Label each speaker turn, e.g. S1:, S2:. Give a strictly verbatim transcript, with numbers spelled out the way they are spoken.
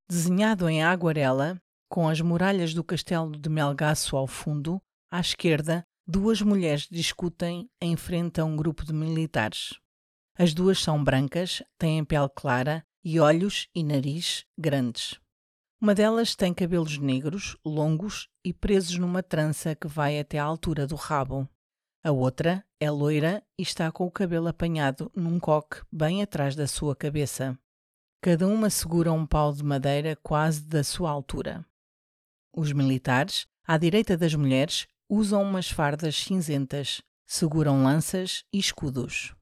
S1: Desenhado em aguarela, com as muralhas do castelo de Melgaço ao fundo, à esquerda, duas mulheres discutem em frente a um grupo de militares. As duas são brancas, têm pele clara e olhos e nariz grandes. Uma delas tem cabelos negros, longos e presos numa trança que vai até à altura do rabo. A outra é loira e está com o cabelo apanhado num coque bem atrás da sua cabeça. Cada uma segura um pau de madeira quase da sua altura. Os militares, à direita das mulheres, usam umas fardas cinzentas, seguram lanças e escudos.